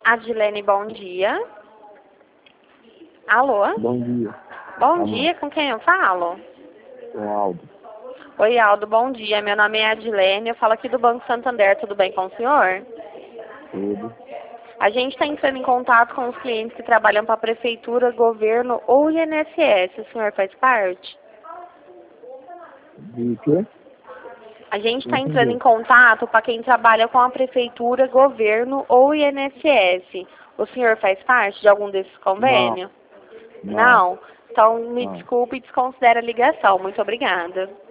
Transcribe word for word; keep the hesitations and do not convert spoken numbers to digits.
Adilene, bom dia. Alô? Bom dia. Bom Alô. dia, com quem eu falo? É Aldo. Oi, Aldo, bom dia. Meu nome é Adilene, eu falo aqui do Banco Santander, tudo bem com o senhor? Tudo. A gente está entrando em contato com os clientes que trabalham para a prefeitura, governo ou I N S S. O senhor faz parte? De quê? A gente está Não entrando entendi. em contato para quem trabalha com a prefeitura, governo ou I N S S. O senhor faz parte de algum desses convênios? Não. Não? Então, me Não. desculpe e desconsidere a ligação. Muito obrigada.